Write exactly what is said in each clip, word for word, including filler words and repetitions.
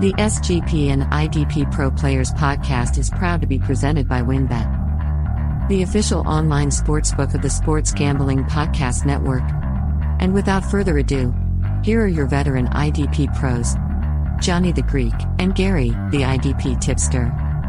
The S G P and I D P Pro Players podcast is proud to be presented by WynnBET, the official online sportsbook of the Sports Gambling Podcast Network. And without further ado, here are your veteran I D P pros, Johnny the Greek and Gary, the I D P tipster.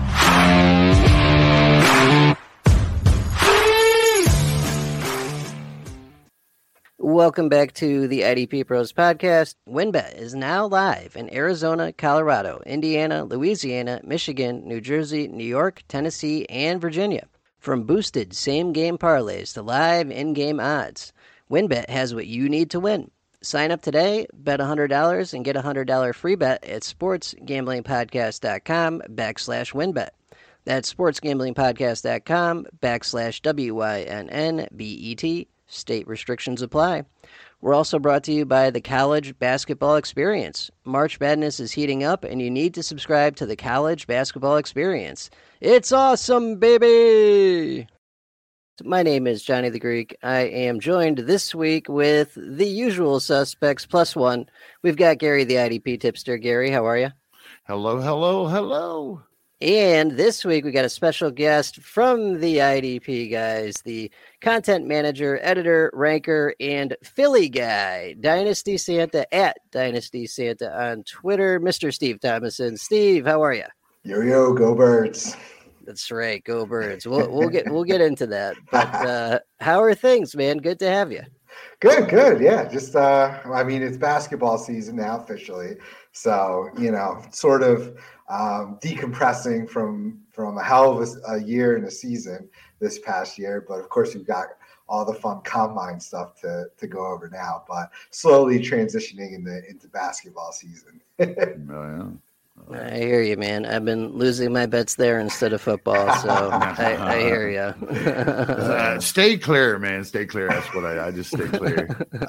Welcome back to the I D P Pros podcast. WynnBET is now live in Arizona, Colorado, Indiana, Louisiana, Michigan, New Jersey, New York, Tennessee, and Virginia. From boosted same-game parlays to live in-game odds, WynnBET has what you need to win. Sign up today, bet one hundred dollars, and get a one hundred dollars free bet at sportsgamblingpodcast.com backslash WynnBET. That's sportsgamblingpodcast.com backslash W Y N N B E T. State restrictions apply. We're also brought to you by the College Basketball Experience. March Madness is heating up, and you need to subscribe to the College Basketball Experience. It's awesome, baby! My name is Johnny the Greek. I am joined this week with the usual suspects plus one. We've got Gary, the I D P tipster. Gary, how are you? Hello, hello, hello. And this week we got a special guest from the I D P guys, the content manager, editor, ranker, and Philly guy, Dynasty Santa at Dynasty Santa on Twitter, Mister Steve Thomason. Steve, how are you? Yo yo, go Birds! That's right, go Birds. We'll we'll get we'll get into that. But uh, how are things, man? Good to have you. Good, good. Yeah, just uh, I mean, it's basketball season now officially, so you know, sort of. Um, decompressing from from a hell of a, a year and a season this past year, but of course we've got all the fun combine stuff to to go over now. But slowly transitioning into into basketball season. Oh, yeah. I hear you, man. I've been losing my bets there instead of football, so I, I hear you. uh, stay clear, man. Stay clear. That's what I, I just stay clear.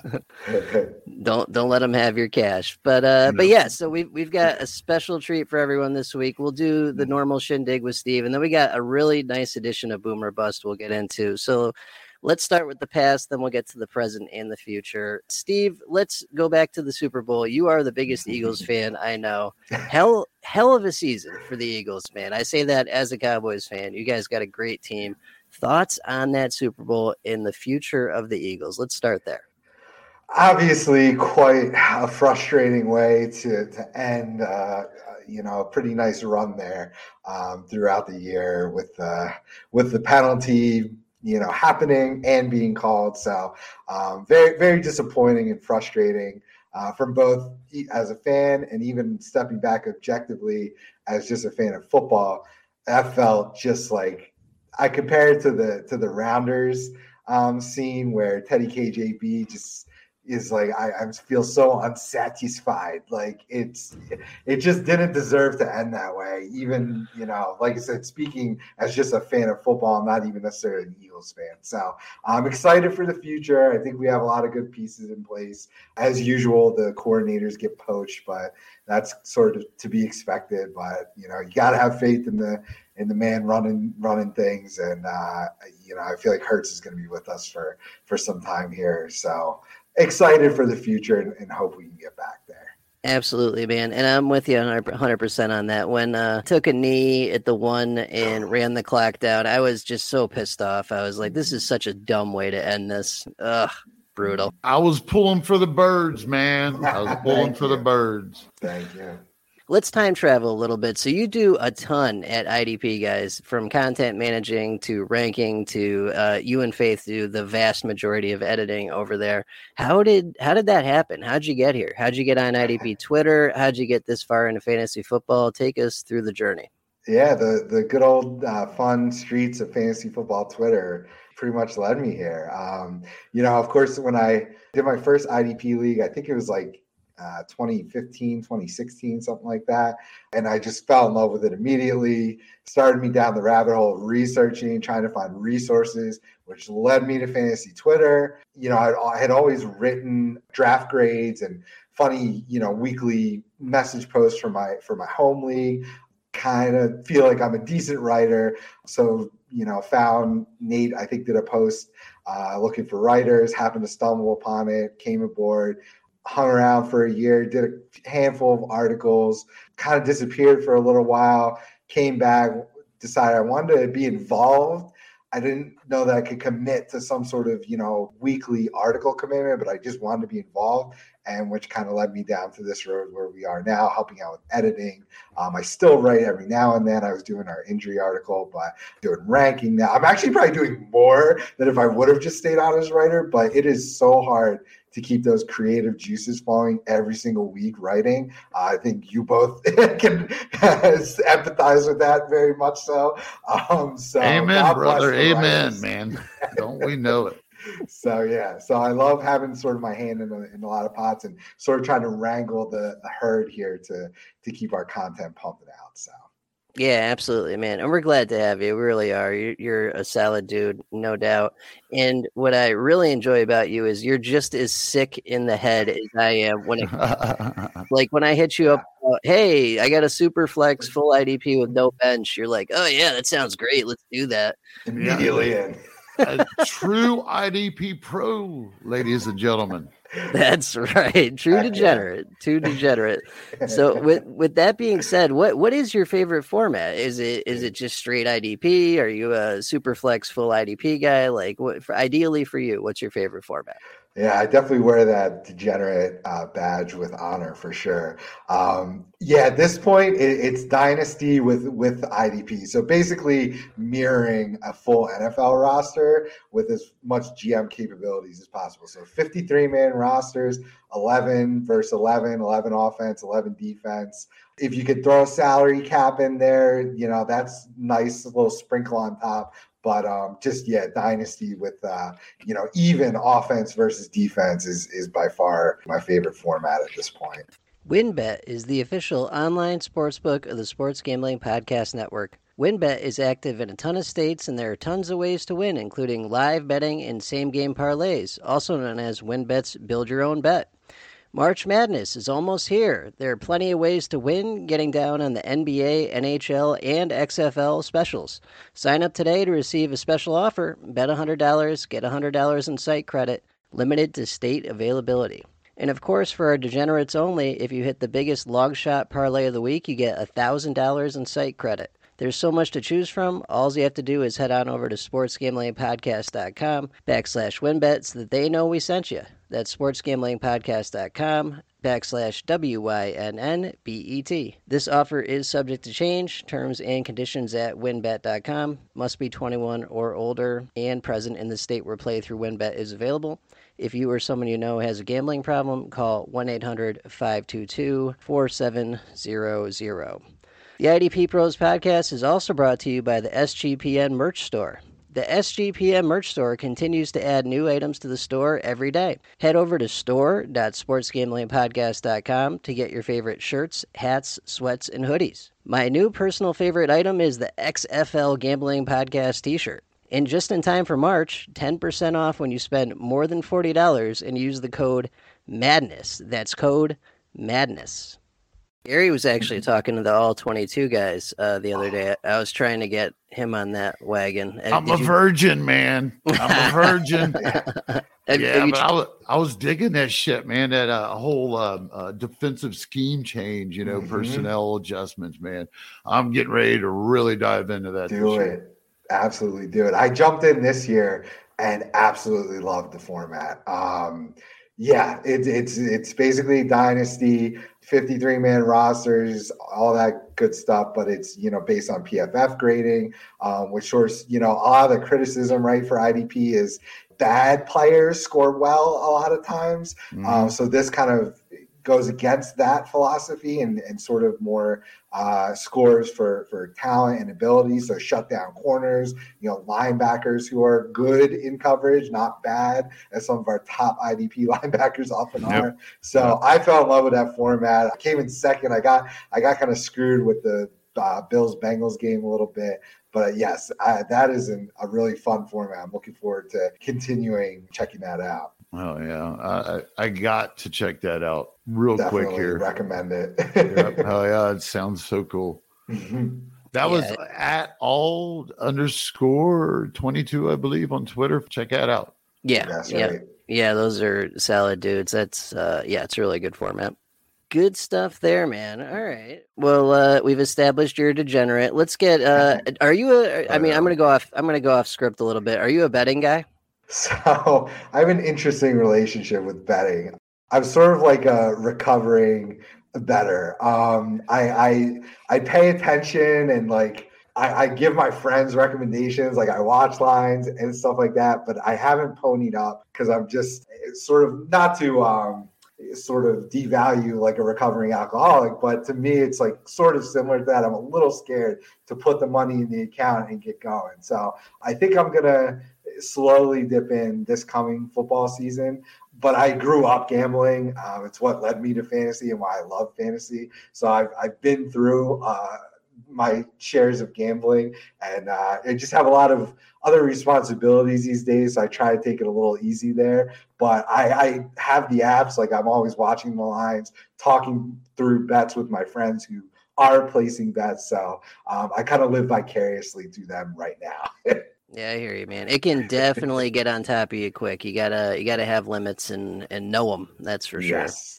don't don't let them have your cash. But uh, but yeah, so we've we've got a special treat for everyone this week. We'll do the normal shindig with Steve, and then we got a really nice edition of Boomer Bust we'll get into. So let's start with the past, then we'll get to the present and the future. Steve, let's go back to the Super Bowl. You are the biggest Eagles fan I know. Hell, hell of a season for the Eagles, man. I say that as a Cowboys fan. You guys got a great team. Thoughts on that Super Bowl and the future of the Eagles? Let's start there. Obviously, quite a frustrating way to to end, uh, you know, a pretty nice run there um, throughout the year with uh, with the penalty. You know, happening and being called. So um, very, very disappointing and frustrating uh, from both as a fan and even stepping back objectively as just a fan of football. That felt just like I compare it to the to the Rounders um, scene where Teddy K J B just is like I, I feel so unsatisfied. Like it's it just didn't deserve to end that way. Even, you know, like I said, speaking as just a fan of football, I'm not even necessarily an Eagles fan. So I'm excited for the future. I think we have a lot of good pieces in place. As usual, the coordinators get poached, but that's sort of to be expected. But you know, you gotta have faith in the in the man running running things. And uh, you know, I feel like Hurts is gonna be with us for for some time here. So excited for the future and, and hope we can get back there. Absolutely, man. And I'm with you one hundred percent on that. When uh took a knee at the one and ran the clock down, I was just so pissed off. I was like, this is such a dumb way to end this. Ugh, brutal. I was pulling for the Birds, man. I was pulling for the Birds. Thank you. Let's time travel a little bit. So you do a ton at I D P, guys, from content managing to ranking to uh, you and Faith do the vast majority of editing over there. How did how did that happen? How'd you get here? How'd you get on I D P Twitter? How'd you get this far into fantasy football? Take us through the journey. Yeah, the the good old uh, fun streets of fantasy football Twitter pretty much led me here. Um, you know, of course, when I did my first I D P league, I think it was like Uh, twenty fifteen, twenty sixteen, something like that. And I just fell in love with it immediately, started me down the rabbit hole of researching, trying to find resources, which led me to fantasy Twitter. You know, I, I had always written draft grades and funny, you know, weekly message posts for my, for my home league, kind of feel like I'm a decent writer. So, you know, found Nate, I think did a post uh, looking for writers, happened to stumble upon it, came aboard. hung around for a year, did a handful of articles, kind of disappeared for a little while, came back, decided I wanted to be involved. I didn't know that I could commit to some sort of, you know, weekly article commitment, but I just wanted to be involved, and which kind of led me down to this road where we are now, helping out with editing. Um, I still write every now and then. I was doing our injury article, but doing ranking now. I'm actually probably doing more than if I would have just stayed on as writer, but it is so hard to keep those creative juices flowing every single week writing. Uh, I think you both can empathize with that very much so. Um, so Amen, brother. Amen, man. Don't we know it? So, yeah. So I love having sort of my hand in a, in a lot of pots and sort of trying to wrangle the, the herd here to, to keep our content pumping out. So. Yeah, absolutely, man. And we're glad to have you. We really are. You're, you're a solid dude, no doubt. And what I really enjoy about you is you're just as sick in the head as I am. When it, like when I hit you up, uh, hey, I got a super flex full I D P with no bench. You're like, oh yeah, that sounds great. Let's do that. Immediately in. A true I D P pro, ladies and gentlemen. That's right. True degenerate. True degenerate. So with with that being said, what what is your favorite format? Is it is it just straight I D P? Are you a super flex full I D P guy? Like what for, ideally for you, what's your favorite format? Yeah, I definitely wear that degenerate uh, badge with honor for sure. Um, yeah, at this point, it, it's Dynasty with with I D P. So basically mirroring a full N F L roster with as much G M capabilities as possible. So fifty-three man rosters, eleven versus eleven, eleven offense, eleven defense. If you could throw a salary cap in there, you know, that's nice, a little sprinkle on top. But um, just, yeah, Dynasty with, uh, you know, even offense versus defense is is by far my favorite format at this point. WynnBET is the official online sportsbook of the Sports Gambling Podcast Network. WynnBET is active in a ton of states, and there are tons of ways to win, including live betting and same-game parlays, also known as WynnBET's Build Your Own Bet. March Madness is almost here. There are plenty of ways to win, getting down on the N B A, N H L, and X F L specials. Sign up today to receive a special offer. Bet one hundred dollars, get one hundred dollars in site credit, limited to state availability. And of course, for our degenerates only, if you hit the biggest long shot parlay of the week, you get one thousand dollars in site credit. There's so much to choose from. All you have to do is head on over to sportsgamblingpodcast.com backslash WynnBET so that they know we sent you. That's sportsgamblingpodcast.com backslash W Y N N B E T. This offer is subject to change. Terms and conditions at wynnbet dot com. Must be twenty-one or older and present in the state where playthrough WynnBET is available. If you or someone you know has a gambling problem, call one eight hundred five two two four seven zero zero. The I D P Pros podcast is also brought to you by the S G P N merch store. The S G P N merch store continues to add new items to the store every day. Head over to store dot sportsgamblingpodcast dot com to get your favorite shirts, hats, sweats, and hoodies. My new personal favorite item is the X F L Gambling Podcast t-shirt. And just in time for March, ten percent off when you spend more than forty dollars and use the code MADNESS. That's code MADNESS. Gary was actually talking to the all twenty-two guys uh, the other day. I was trying to get him on that wagon. I'm Did a you... virgin, man. I'm a virgin. have, yeah, have but I was, I was digging that shit, man. That uh, whole um, uh, defensive scheme change, you know, mm-hmm. personnel adjustments, man. I'm getting ready to really dive into that. Do it. Year. Absolutely do it. I jumped in this year and absolutely loved the format. Um, yeah, it, it's it's basically Dynasty, fifty-three man rosters, all that good stuff, but it's, you know, based on P F F grading, um, which source, you know, a lot of the criticism, right, for I D P is bad players score well a lot of times. Mm-hmm. Um, so this kind of goes against that philosophy and, and sort of more uh, scores for, for talent and ability. So shut down corners, you know, linebackers who are good in coverage, not bad, as some of our top I D P linebackers often yep. are. So yep. I fell in love with that format. I came in second. I got I got kind of screwed with the uh, Bills-Bengals game a little bit. But uh, yes, I, that is an, a really fun format. I'm looking forward to continuing checking that out. Oh yeah, I I got to check that out real Definitely quick here. Recommend it. Yep. Oh yeah, it sounds so cool. Mm-hmm. That yeah. was at all underscore twenty-two, I believe, on Twitter. Check that out. Yeah, That's yeah. right. Yeah, those are solid dudes. That's uh, yeah, it's a really good format. Good stuff there, man. All right. Well, uh, we've established you're a degenerate. Let's get. Uh, are you a? I mean, I'm gonna go off. I'm gonna go off script a little bit. Are you a betting guy? So I have an interesting relationship with betting. I'm sort of like a recovering bettor. Um, I, I I pay attention and like I, I give my friends recommendations. Like I watch lines and stuff like that. But I haven't ponied up because I'm just sort of not to um, sort of devalue like a recovering alcoholic. But to me, it's like sort of similar to that. I'm a little scared to put the money in the account and get going. So I think I'm gonna slowly dip in this coming football season, but I grew up gambling. Um, it's what led me to fantasy and why I love fantasy. So I've, I've been through uh, my shares of gambling, and uh, I just have a lot of other responsibilities these days. So I try to take it a little easy there, but I, I have the apps. Like I'm always watching the lines, talking through bets with my friends who are placing bets. So um, I kind of live vicariously through them right now. Yeah, I hear you, man. It can definitely get on top of you quick. You gotta, you gotta have limits and and know them. That's for sure. Yes.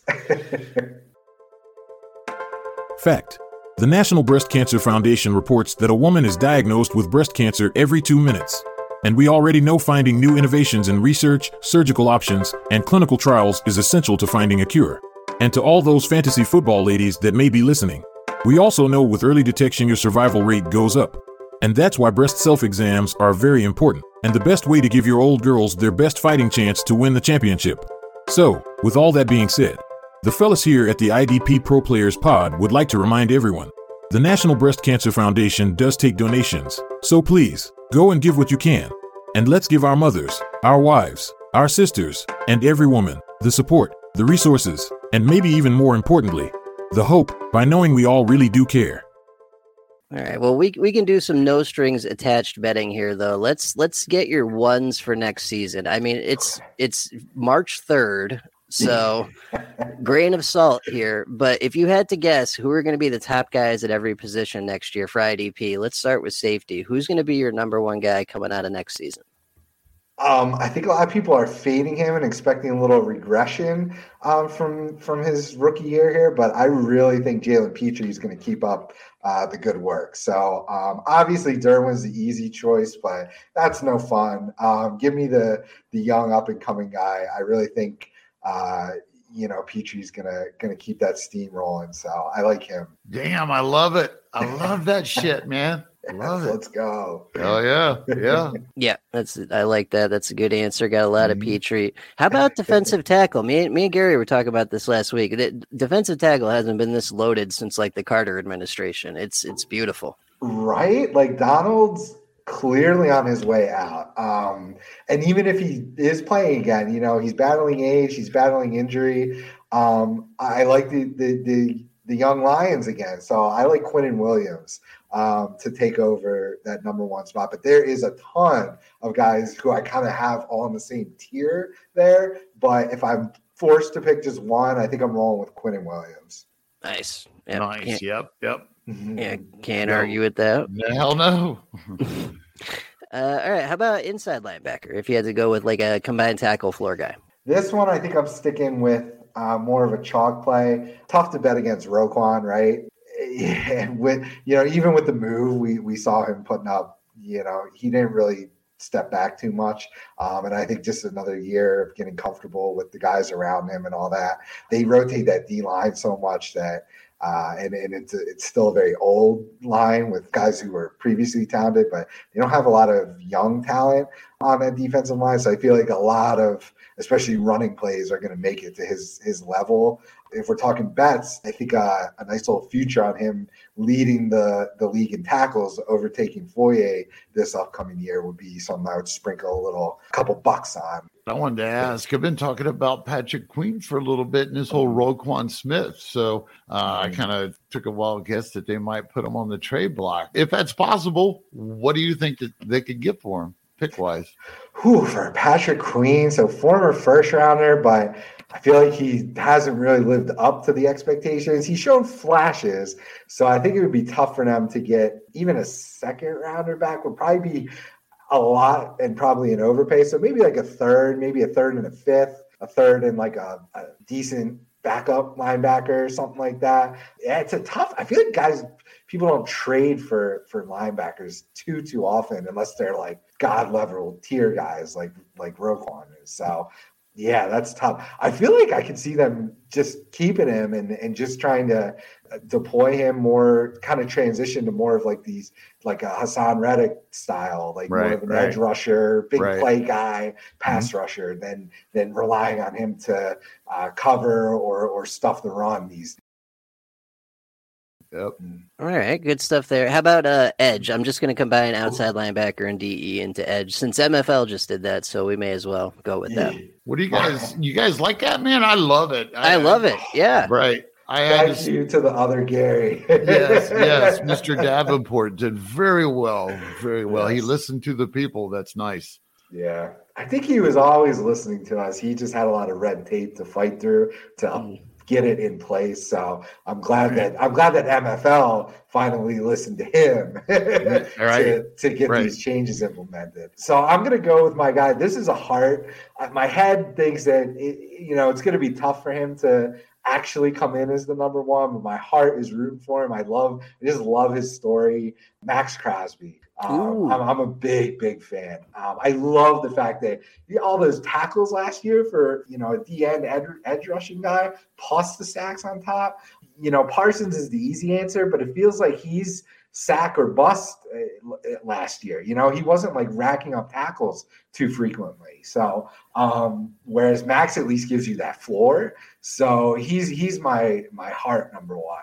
Fact: the National Breast Cancer Foundation reports that a woman is diagnosed with breast cancer every two minutes, and we already know finding new innovations in research, surgical options, and clinical trials is essential to finding a cure. And to all those fantasy football ladies that may be listening, we also know with early detection your survival rate goes up. And that's why breast self-exams are very important, and the best way to give your old girls their best fighting chance to win the championship. So, with all that being said, the fellas here at the I D P Pro Players Pod would like to remind everyone, the National Breast Cancer Foundation does take donations, so please, go and give what you can. And let's give our mothers, our wives, our sisters, and every woman, the support, the resources, and maybe even more importantly, the hope, by knowing we all really do care. All right. Well, we we can do some no strings attached betting here, though. Let's let's get your ones for next season. I mean, it's it's March third, so grain of salt here. But if you had to guess who are going to be the top guys at every position next year for I D P, let's start with safety. Who's going to be your number one guy coming out of next season? Um, I think a lot of people are fading him and expecting a little regression um, from from his rookie year here, but I really think Jalen Petrie is going to keep up uh, the good work. So um, obviously Derwin's the easy choice, but that's no fun. Um, give me the the young up and coming guy. I really think uh, you know Petrie's gonna gonna keep that steam rolling. So I like him. Damn, I love it. I love that shit, man. I love it. Let's go. Oh yeah, yeah, yeah. That's I like that. That's a good answer. Got a lot of Petrie. How about defensive tackle? Me, me and Gary were talking about this last week. The defensive tackle hasn't been this loaded since like the Carter administration. It's it's beautiful, right? Like Donald's clearly on his way out. Um, and even if he is playing again, you know, he's battling age, he's battling injury. Um, I like the the the the young Lions again. So I like Quinnen Williams um, to take over that number one spot. But there is a ton of guys who I kind of have all in the same tier there. But if I'm forced to pick just one, I think I'm rolling with Quinnen Williams. Nice. Yep. Nice. Can't, yep. Yep. Yeah. Can't no. argue with that. Hell no. uh, all right. How about inside linebacker? If you had to go with like a combined tackle floor guy. This one, I think I'm sticking with Uh, more of a chalk play. Tough to bet against Roquan, right? Yeah, with you know, even with the move, we we saw him putting up. You know, he didn't really step back too much, um, and I think just another year of getting comfortable with the guys around him and all that. They rotate that D line so much that, uh, and and it's a, it's still a very old line with guys who were previously talented, but they don't have a lot of young talent on that defensive line. So I feel like a lot of especially running plays are going to make it to his his level. If we're talking bets, I think uh, a nice little future on him leading the, the league in tackles, overtaking Foye this upcoming year would be something I would sprinkle a little couple bucks on. I wanted to ask, I've been talking about Patrick Queen for a little bit and this whole Roquan Smith. So uh, I kind of took a wild guess that they might put him on the trade block. If that's possible, what do you think that they could get for him? Pick-wise. Whew, for Patrick Queen, so former first-rounder, but I feel like he hasn't really lived up to the expectations. He's shown flashes, so I think it would be tough for them to get even a second-rounder back. Would probably be a lot and probably an overpay. So maybe like a third, maybe a third and a fifth, a third and like a, a decent backup linebacker or something like that. Yeah, it's a tough. I feel like guys, people don't trade for for linebackers too too often unless they're like god level tier guys like like Roquan is. So yeah, that's tough. I feel like I can see them just keeping him and, and just trying to deploy him more, kind of transition to more of like these, like a Hassan Reddick style, like right, more of an right. edge rusher, big right. play guy, pass mm-hmm. rusher, than than relying on him to uh, cover or or stuff the run these. Yep. All right, good stuff there. How about uh, edge? I'm just going to combine outside linebacker and D E into edge since M F L just did that, so we may as well go with that. What do you guys? You guys like that, man? I love it. I, I love it. Yeah. Right. I Thank had you to the other Gary. yes, yes. Mister Davenport did very well, very well. Yes. He listened to the people. That's nice. Yeah. I think he was always listening to us. He just had a lot of red tape to fight through to mm. get it in place. So I'm glad that I'm glad that M F L finally listened to him right. to, to get right. these changes implemented. So I'm going to go with my guy. This is a heart. My head thinks that it, you know, it's going to be tough for him to actually come in as the number one, but my heart is rooting for him. I love, I just love his story. Maxx Crosby. Um, I'm, I'm a big, big fan. Um, I love the fact that all those tackles last year for, you know, a D end edge, edge rushing guy, plus the sacks on top. You know, Parsons is the easy answer, but it feels like he's sack or bust last year. You know, he wasn't like racking up tackles too frequently. So, um, whereas Max at least gives you that floor. So he's he's my my heart number one.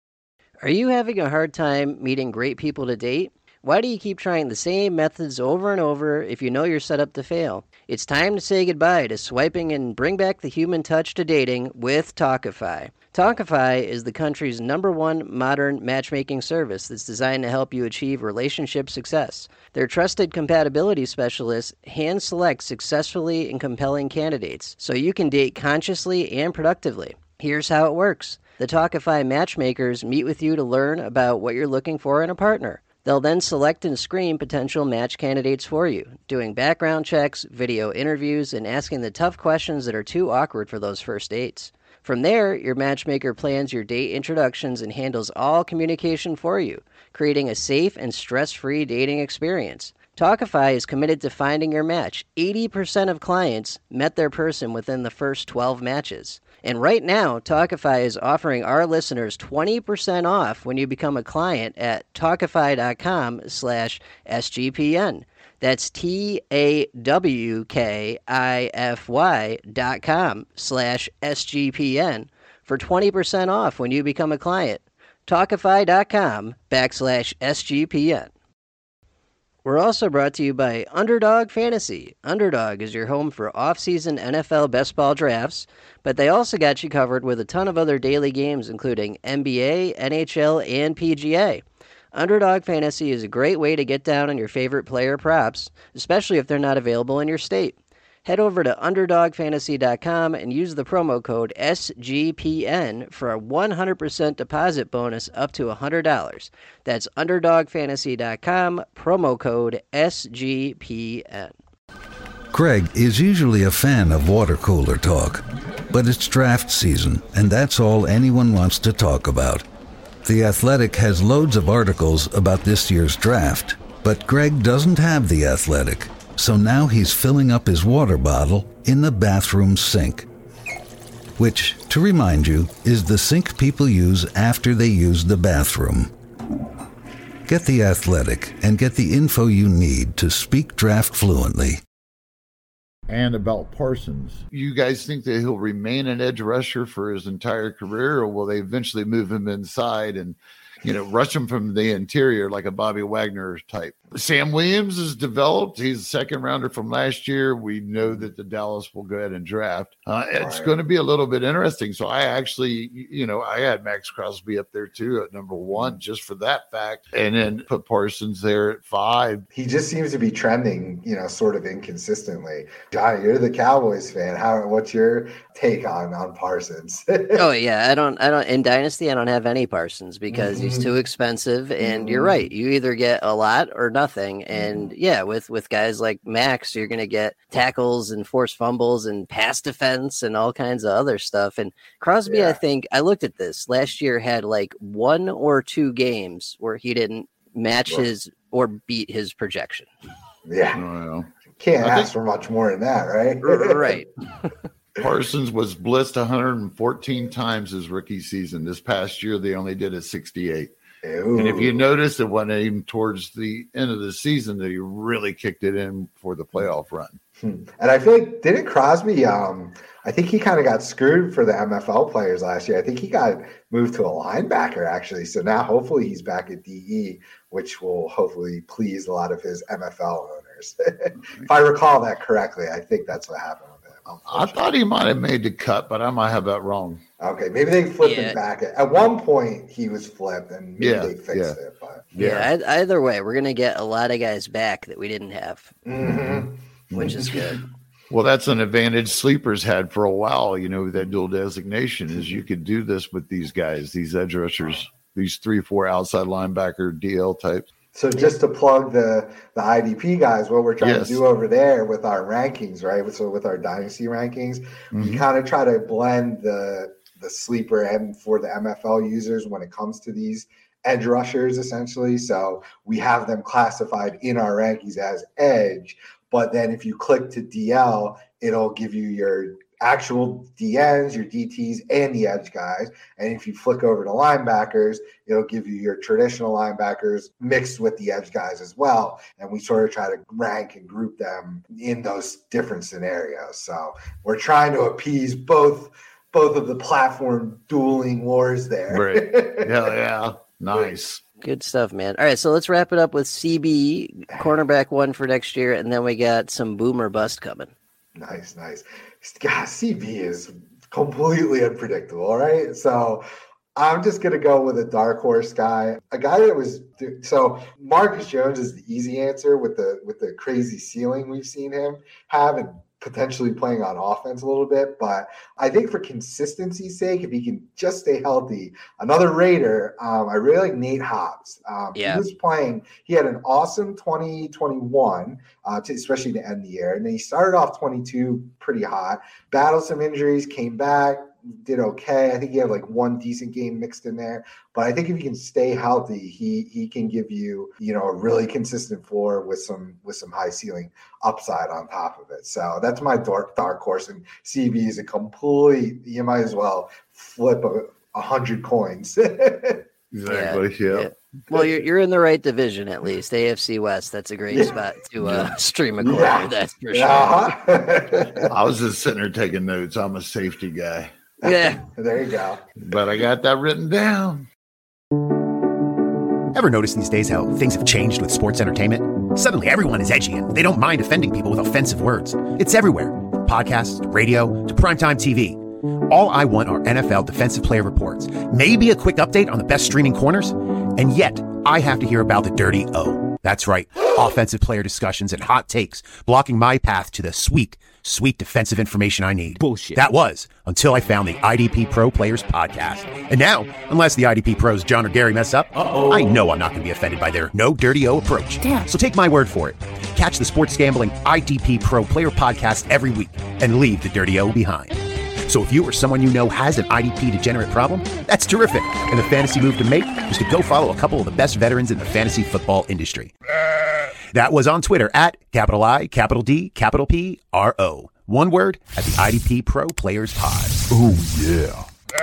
Are you having a hard time meeting great people to date? Why do you keep trying the same methods over and over if you know you're set up to fail? It's time to say goodbye to swiping and bring back the human touch to dating with Talkify. Talkify is the country's number one modern matchmaking service that's designed to help you achieve relationship success. Their trusted compatibility specialists hand-select successfully and compelling candidates so you can date consciously and productively. Here's how it works. The Talkify matchmakers meet with you to learn about what you're looking for in a partner. They'll then select and screen potential match candidates for you, doing background checks, video interviews, and asking the tough questions that are too awkward for those first dates. From there, your matchmaker plans your date introductions and handles all communication for you, creating a safe and stress-free dating experience. Talkify is committed to finding your match. eighty percent of clients met their person within the first twelve matches. And right now, Talkify is offering our listeners twenty percent off when you become a client at Talkify.com slash SGPN. That's T-A-W-K-I-F-Y dot com slash S-G-P-N for twenty percent off when you become a client. Talkify.com backslash S-G-P-N. We're also brought to you by Underdog Fantasy. Underdog is your home for off-season N F L best ball drafts, but they also got you covered with a ton of other daily games, including N B A, N H L, and P G A. Underdog Fantasy is a great way to get down on your favorite player props, especially if they're not available in your state. Head over to underdog fantasy dot com and use the promo code S G P N for a one hundred percent deposit bonus up to one hundred dollars. That's underdog fantasy dot com, promo code S G P N. Craig is usually a fan of water cooler talk, but it's draft season, and that's all anyone wants to talk about. The Athletic has loads of articles about this year's draft, but Greg doesn't have The Athletic. So now he's filling up his water bottle in the bathroom sink, which, to remind you, is the sink people use after they use the bathroom. Get The Athletic and get the info you need to speak draft fluently. And about Parsons, you guys think that he'll remain an edge rusher for his entire career, or will they eventually move him inside and, you know, rush him from the interior like a Bobby Wagner type? Sam Williams is developed. He's a second rounder from last year. We know that the Dallas will go ahead and draft. Uh, it's right. going to be a little bit interesting. So I actually, you know, I had Maxx Crosby up there too at number one just for that fact, and then put Parsons there at five. He just seems to be trending, you know, sort of inconsistently. John, you're the Cowboys fan. How? What's your take on on Parsons? oh yeah, I don't, I don't in Dynasty. I don't have any Parsons because. he's mm-hmm. too expensive. And mm-hmm. you're right. You either get a lot or nothing. And mm-hmm. yeah, with, with guys like Max, you're going to get tackles and forced fumbles and pass defense and all kinds of other stuff. And Crosby, yeah. I think I looked at this last year, had like one or two games where he didn't match well, his or beat his projection. Yeah. Well, can't I ask think, for much more than that, right? Right. Parsons was blitzed one hundred fourteen times his rookie season. This past year, they only did it sixty-eight. Ooh. And if you notice, it wasn't even towards the end of the season that he really kicked it in for the playoff run. Hmm. And I feel like, didn't Crosby, um, I think he kind of got screwed for the M F L players last year. I think he got moved to a linebacker, actually. So now hopefully he's back at D E, which will hopefully please a lot of his M F L owners. If I recall that correctly, I think that's what happened. I thought he might have made the cut, but I might have that wrong. Okay, maybe they flipped yeah. him back. At one point, he was flipped, and maybe yeah, they fixed yeah. it. But yeah, yeah, either way, we're going to get a lot of guys back that we didn't have, mm-hmm. which is good. Well, that's an advantage sleepers had for a while, you know, that dual designation is you could do this with these guys, these edge rushers, these three, four outside linebacker D L types. So just to plug the, the I D P guys, what we're trying yes. to do over there with our rankings, right? So with our dynasty rankings, mm-hmm. we kind of try to blend the the sleeper and for the M F L users when it comes to these edge rushers, essentially. So we have them classified in our rankings as edge, but then if you click to D L, it'll give you your actual D Ns, your D Ts, and the edge guys. And if you flick over to linebackers, it'll give you your traditional linebackers mixed with the edge guys as well. And we sort of try to rank and group them in those different scenarios. So we're trying to appease both both of the platform dueling wars there. Right. Yeah, yeah. Nice. Good stuff, man. All right, so let's wrap it up with C B, cornerback one for next year, and then we got some boomer bust coming. Nice, nice. God, C B is completely unpredictable, all right? So I'm just going to go with a dark horse guy, a guy that was – so Marcus Jones is the easy answer with the with the crazy ceiling we've seen him have and potentially playing on offense a little bit. But I think for consistency's sake, if he can just stay healthy, another Raider, um, I really like Nate Hobbs. Um, yeah. He was playing – he had an awesome twenty twenty-one, uh, to, especially to end the year. And then he started off twenty-two pretty hot, battled some injuries, came back, did okay. I think he had like one decent game mixed in there. But I think if he can stay healthy, he he can give you, you know, a really consistent floor with some with some high ceiling upside on top of it. So that's my dark dark horse. And C B is a complete, you might as well flip a, a hundred coins. Exactly. Yeah. yeah. yeah. Well, you're you're in the right division at least. A F C West. That's a great yeah. spot to uh, stream a corner. Yeah. That's for sure. Uh-huh. I was just sitting there taking notes. I'm a safety guy. Yeah. There you go. But I got that written down. Ever notice these days how things have changed with sports entertainment? Suddenly everyone is edgy and they don't mind offending people with offensive words. It's everywhere, from podcasts to radio to primetime T V. All I want are N F L defensive player reports, maybe a quick update on the best streaming corners, and yet I have to hear about the dirty O. That's right, offensive player discussions and hot takes blocking my path to the sweet, sweet defensive information I need. Bullshit. That was until I found the I D P Pro Players Podcast. And now, unless the I D P Pros John or Gary mess up, Uh-oh. I know I'm not going to be offended by their no dirty O approach. Damn. So take my word for it. Catch the Sports Gambling I D P Pro Player Podcast every week and leave the dirty O behind. So if you or someone you know has an I D P degenerate problem, that's terrific. And the fantasy move to make is to go follow a couple of the best veterans in the fantasy football industry. That was on Twitter at capital I, capital D, capital P, R O. One word at the I D P Pro Players Pod. Oh, yeah.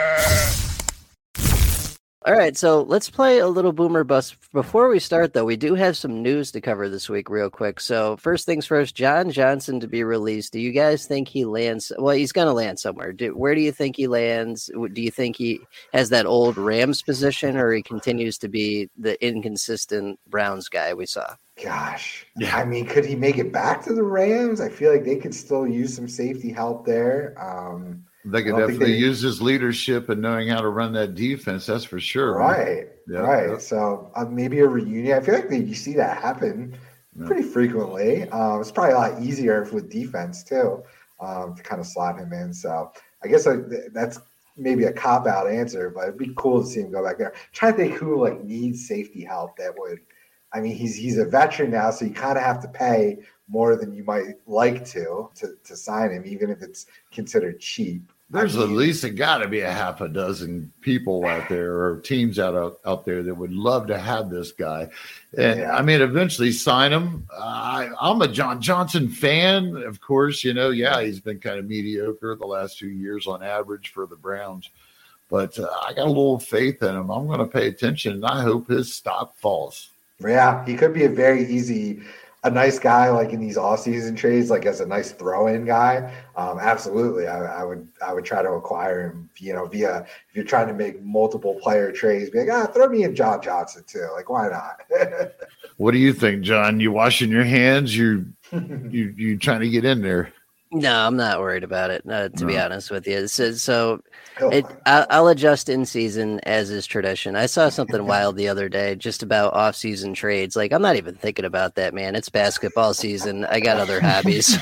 All right, so let's play a little boomer bust. Before we start, though, we do have some news to cover this week real quick. So first things first, John Johnson to be released. Do you guys think he lands? Well, he's going to land somewhere. Do, where do you think he lands? Do you think he has that old Rams position, or he continues to be the inconsistent Browns guy we saw? Gosh, yeah. I mean, could he make it back to the Rams? I feel like they could still use some safety help there. Um, They could definitely they, use his leadership and knowing how to run that defense. That's for sure. Right. Yeah. Right. So uh, maybe a reunion. I feel like you see that happen yeah. pretty frequently. Um, it's probably a lot easier with defense too, um, to kind of slot him in. So I guess I, that's maybe a cop out answer, but it'd be cool to see him go back there. I'm trying to think who like needs safety help that would. I mean, he's he's a veteran now, so you kind of have to pay more than you might like to to to sign him, even if it's considered cheap. There's I mean, at least got to be a half a dozen people out there or teams out out there that would love to have this guy. And yeah. I mean, eventually sign him. Uh, I, I'm a John Johnson fan, of course. You know, yeah, he's been kind of mediocre the last few years on average for the Browns. But uh, I got a little faith in him. I'm going to pay attention, and I hope his stock falls. Yeah, he could be a very easy, a nice guy like in these off-season trades, like as a nice throw-in guy. Um, absolutely, I, I would I would try to acquire him. You know, via if you're trying to make multiple player trades, be like, ah, throw me in John Johnson too. Like, why not? What do you think, John? You washing your hands? You you you trying to get in there? No, I'm not worried about it, uh, to No. be honest with you. So, so Oh. it, I, I'll adjust in season as is tradition. I saw something wild the other day just about off season trades. Like, I'm not even thinking about that, man. It's basketball season. I got other hobbies.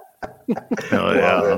Oh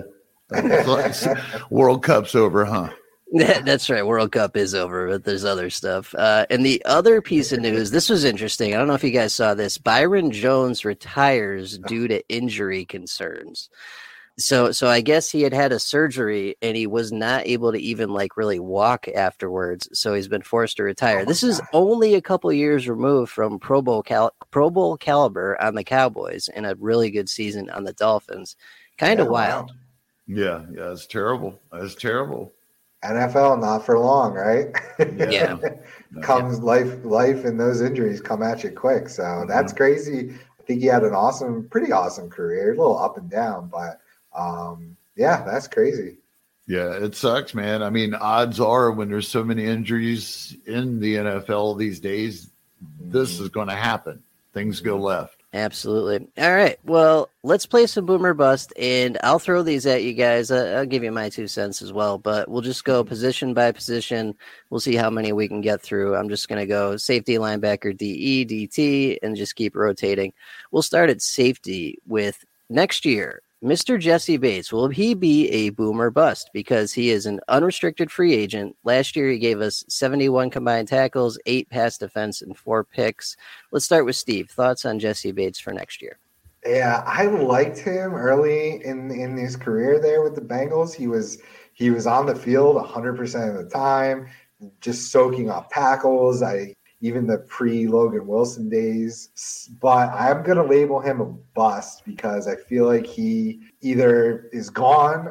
yeah, World Cup's over, huh? That's right. World Cup is over, but there's other stuff. Uh, and the other piece of news, this was interesting. I don't know if you guys saw this. Byron Jones retires due to injury concerns. So, so I guess he had had a surgery and he was not able to even like really walk afterwards. So he's been forced to retire. This is only a couple years removed from Pro Bowl cal- Pro Bowl caliber on the Cowboys and a really good season on the Dolphins. Kind of Yeah, wild. wow. Yeah, yeah, it's terrible. It's terrible. N F L not for long, right? Yeah. Comes life, life, and those injuries come at you quick. So Mm-hmm. that's crazy. I think he had an awesome, pretty awesome career, a little up and down, but um, yeah, that's crazy. Yeah, it sucks, man. I mean, odds are when there's so many injuries in the N F L these days, this is going to happen. Things go left. Absolutely. All right. Well, let's play some Boomer Bust, and I'll throw these at you guys. Uh, I'll give you my two cents as well, but we'll just go position by position. We'll see how many we can get through. I'm just going to go safety, linebacker, D E, D T, and just keep rotating. We'll start at safety with next year. Mister Jesse Bates, will he be a boomer bust? Because he is an unrestricted free agent. Last year, he gave us seventy-one combined tackles, eight pass defense, and four picks. Let's start with Steve. Thoughts on Jesse Bates for next year? Yeah, I liked him early in in his career there with the Bengals. He was he was on the field one hundred percent of the time, just soaking up tackles. I even the pre-Logan Wilson days. But I'm going to label him a bust because I feel like he either is gone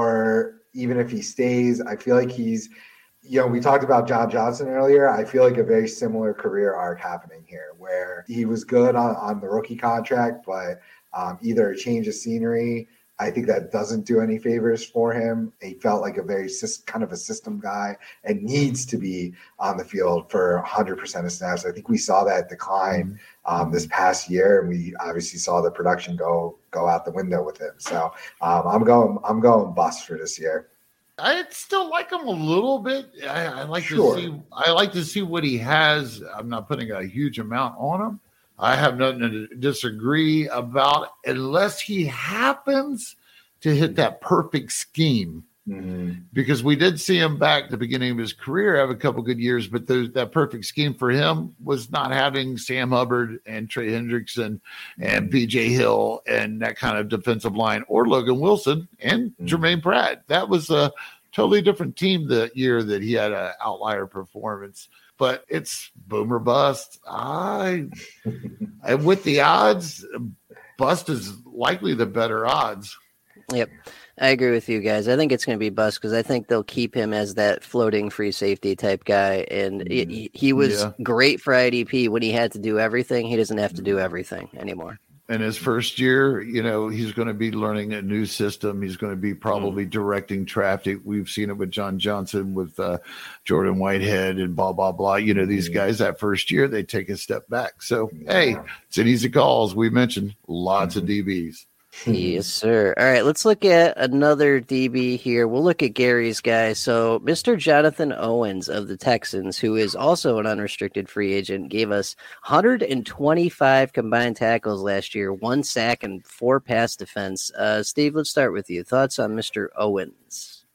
or even if he stays, I feel like he's, you know, we talked about John Johnson earlier. I feel like a very similar career arc happening here where he was good on, on the rookie contract, but um, either a change of scenery, I think that doesn't do any favors for him. He felt like a very kind of a system guy and needs to be on the field for one hundred percent of snaps. I think we saw that decline um, this past year, and we obviously saw the production go go out the window with him. So um, I'm going I'm going bust for this year. I still like him a little bit. I, I like Sure. to see. I like to see what he has. I'm not putting a huge amount on him. I have nothing to disagree about unless he happens to hit that perfect scheme. Mm-hmm. Because we did see him back at the beginning of his career have a couple good years, but the, that perfect scheme for him was not having Sam Hubbard and Trey Hendrickson and B J Hill and that kind of defensive line, or Logan Wilson and Mm-hmm. Jermaine Pratt. That was a totally different team the year that he had an outlier performance. But it's boomer bust. I, and with the odds, bust is likely the better odds. Yep. I agree with you guys. I think it's going to be bust because I think they'll keep him as that floating free safety type guy. And he, he was Yeah. great for I D P when he had to do everything. He doesn't have to do everything anymore. In his first year, you know, he's going to be learning a new system. He's going to be probably Mm. directing traffic. We've seen it with John Johnson, with uh, Jordan Whitehead and blah, blah, blah. You know, these Mm. guys that first year, they take a step back. So, Yeah. hey, it's an easy call. As we mentioned, lots Mm-hmm. of D Bs. Yes, sir. All right, let's look at another D B here. We'll look at Gary's guy. So Mister Jonathan Owens of the Texans, who is also an unrestricted free agent, gave us one hundred twenty-five combined tackles last year, one sack, and four pass defense. Uh, Steve, let's start with you. Thoughts on Mister Owens?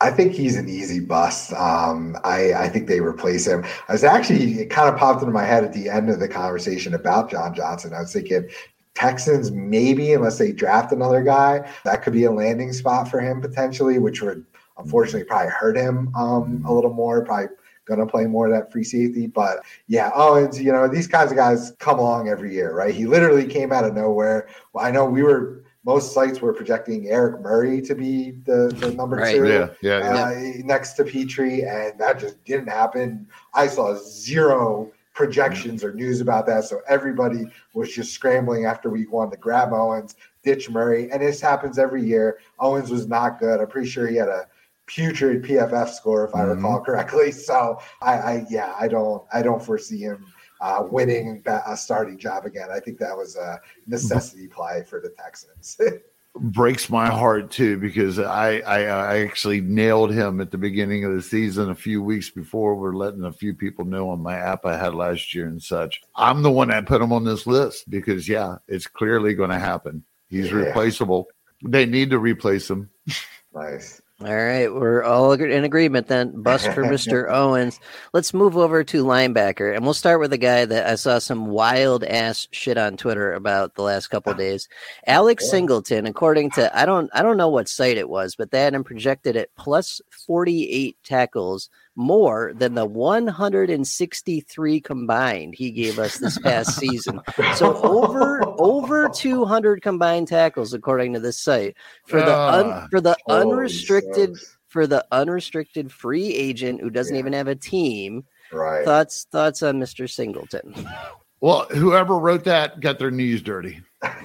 I think he's an easy bust. Um, I, I think they replace him. I was actually, it kind of popped into my head at the end of the conversation about John Johnson. I was thinking Texans, maybe, unless they draft another guy, that could be a landing spot for him potentially, which would unfortunately probably hurt him um, a little more, probably going to play more of that free safety. But yeah, Owens, you know, these kinds of guys come along every year, right? He literally came out of nowhere. Well, I know we were, most sites were projecting Eric Murray to be the, the number right. two yeah, yeah, uh, yeah. next to Petrie, and that just didn't happen. I saw zero projections or news about that, so everybody was just scrambling after week one to grab Owens, ditch Murray, and this happens every year. Owens was not good. I'm pretty sure he had a putrid P F F score, if I mm-hmm. recall correctly. So I, I, yeah, I don't, I don't foresee him Uh, winning a starting job again. I think that was a necessity play for the Texans. Breaks my heart too, because I, I I actually nailed him at the beginning of the season a few weeks before. We're letting a few people know on my app I had last year and such. I'm the one that put him on this list because yeah, it's clearly going to happen. He's yeah. replaceable. They need to replace him. Nice. All right, we're all in agreement then. Bust for Mister Owens. Let's move over to linebacker, and we'll start with a guy that I saw some wild ass shit on Twitter about the last couple of days. Alex Singleton, according to I don't I don't know what site it was, but they had him projected at plus forty-eight tackles, more than the one hundred sixty-three combined he gave us this past season. So over over two hundred combined tackles, according to this site, for the un, for the unrestricted sucks. for the unrestricted free agent who doesn't yeah. even have a team. Right. Thoughts thoughts on Mister Singleton? Well, whoever wrote that got their knees dirty.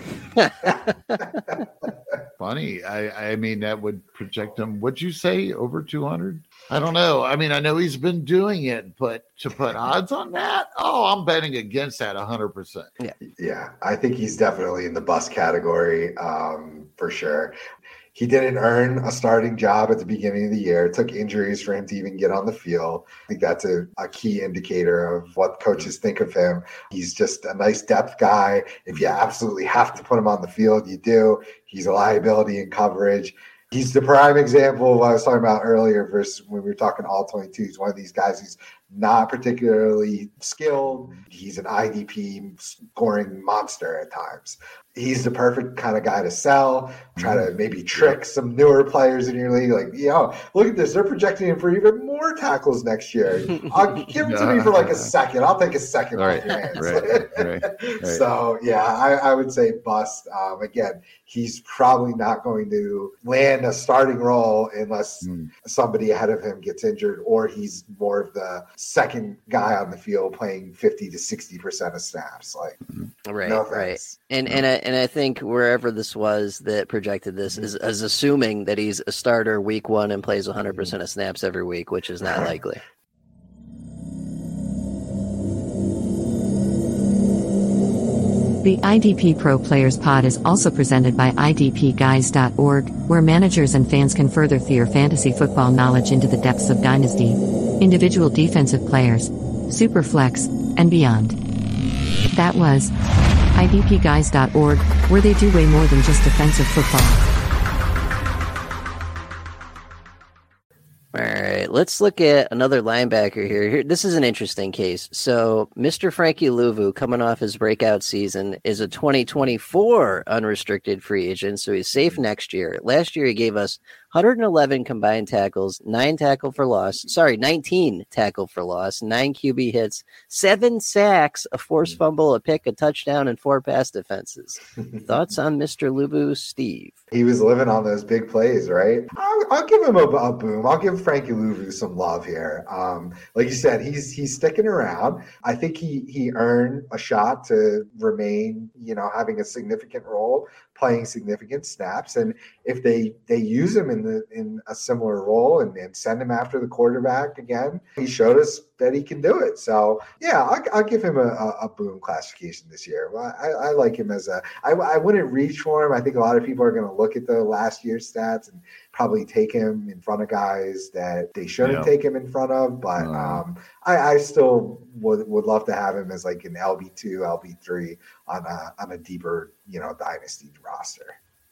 Funny. I, I mean, that would project him. What'd you say? Over two hundred? I don't know. I mean, I know he's been doing it, but to put odds on that, oh, I'm betting against that one hundred percent. Yeah. Yeah. I think he's definitely in the bust category um, for sure. He didn't earn a starting job at the beginning of the year. It took injuries for him to even get on the field. I think that's a, a key indicator of what coaches think of him. He's just a nice depth guy. If you absolutely have to put him on the field, you do. He's a liability in coverage. He's the prime example of what I was talking about earlier versus when we were talking all twenty-two. He's one of these guys who's not particularly skilled. He's an I D P scoring monster at times. He's the perfect kind of guy to sell, try to maybe trick some newer players in your league. Like, yo, look at this. They're projecting him for even more tackles next year. I'll give it to me for like a second. I'll take a second right, off your hands. Right, right, right. So, yeah, I, I would say bust. Um, again, he's probably not going to land a starting role unless mm. somebody ahead of him gets injured, or he's more of the second guy on the field playing fifty to sixty percent of snaps. Like, right, no right. And and I and I think wherever this was that projected this is, is assuming that he's a starter week one and plays one hundred percent of snaps every week, which is not likely. The I D P Pro Players Pod is also presented by I D P guys dot org, where managers and fans can further their fantasy football knowledge into the depths of Dynasty, individual defensive players, Superflex, and beyond. That was I D P guys dot org, where they do way more than just defensive football. All right, let's look at another linebacker here. Here, this is an interesting case. So, Mister Frankie Luvu, coming off his breakout season, is a twenty twenty-four unrestricted free agent, so he's safe next year. Last year, he gave us one hundred eleven combined tackles, nine tackle for loss. Sorry, nineteen tackle for loss, nine Q B hits, seven sacks, a forced fumble, a pick, a touchdown, and four pass defenses. Thoughts on Mister Luvu, Steve? He was living on those big plays, right? I'll, I'll give him a, a boom. I'll give Frankie Luvu some love here. Um, like you said, he's he's sticking around. I think he he earned a shot to remain, you know, having a significant role, playing significant snaps. And if they they use him in the in a similar role and, and send him after the quarterback again, he showed us that he can do it. So yeah, I'll, I'll give him a, a boom classification this year. Well, I, I like him as a. I, I wouldn't reach for him. I think a lot of people are going to look at the last year's stats and probably take him in front of guys that they shouldn't yeah. take him in front of. But um, I, I still would would love to have him as like an L B two, L B three on a on a deeper, you know, dynasty roster.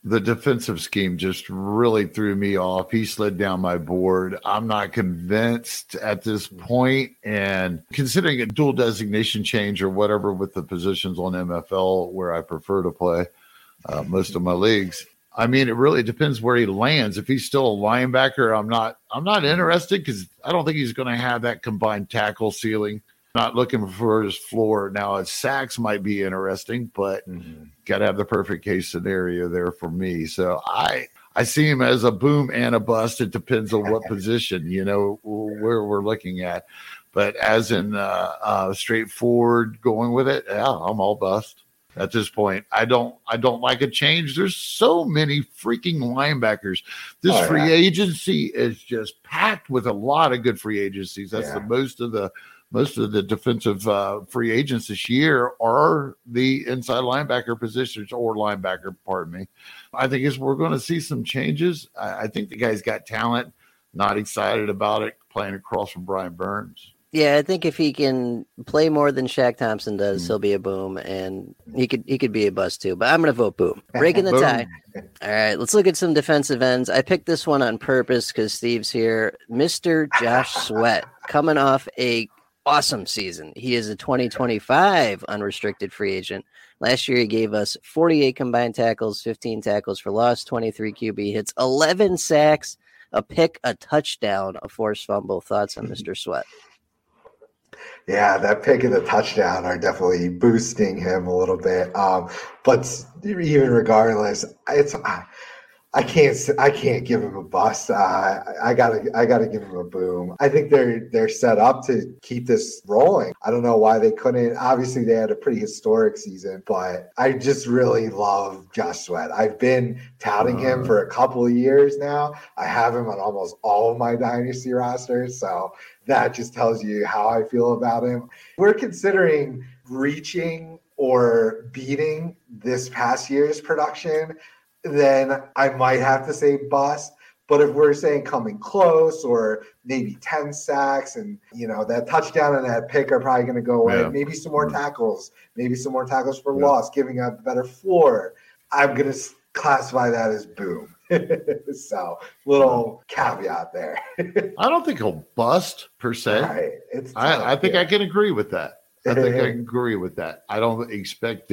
The defensive scheme just really threw me off. He slid down my board. I'm not convinced at this point. And considering a dual designation change or whatever with the positions on M F L where I prefer to play uh, most of my leagues, I mean, it really depends where he lands. If he's still a linebacker, I'm not I'm not interested because I don't think he's going to have that combined tackle ceiling. Not looking for his floor. Now, his sacks might be interesting, but mm-hmm. got to have the perfect case scenario there for me. So I I see him as a boom and a bust. It depends on what position, you know, where we're looking at. But as in uh, uh, straightforward going with it, yeah, I'm all bust at this point. I don't I don't like a change. There's so many freaking linebackers. This oh, free yeah. agency is just packed with a lot of good free agencies. That's yeah. the most of the Most of the defensive uh, free agents this year are the inside linebacker positions or linebacker, pardon me. I think as we're going to see some changes. I, I think the guy's got talent, not excited about it, playing across from Brian Burns. Yeah, I think if he can play more than Shaq Thompson does, mm. he'll be a boom, and he could he could be a bust too. But I'm going to vote boom. Breaking the tie. All right, let's look at some defensive ends. I picked this one on purpose because Steve's here. Mister Josh Sweat, coming off a awesome season. He is a twenty twenty-five unrestricted free agent. Last year, he gave us forty-eight combined tackles, fifteen tackles for loss, twenty-three Q B hits, eleven sacks, a pick, a touchdown, a forced fumble. Thoughts on Mister Sweat? Yeah, that pick and the touchdown are definitely boosting him a little bit. Um, but even regardless, it's I can't I can't give him a bust. Uh, I gotta I gotta give him a boom. I think they're they're set up to keep this rolling. I don't know why they couldn't. Obviously, they had a pretty historic season, but I just really love Josh Sweat. I've been touting uh, him for a couple of years now. I have him on almost all of my dynasty rosters, so that just tells you how I feel about him. We're considering reaching or beating this past year's production, then I might have to say bust. But if we're saying coming close or maybe ten sacks and, you know, that touchdown and that pick are probably going to go away, yeah. maybe some more tackles, maybe some more tackles for yeah. loss, giving a better floor, I'm going to classify that as boom. So, little caveat there. I don't think he'll bust per se. Right. It's tough, I, I think yeah. I can agree with that. I think I can agree with that. I don't expect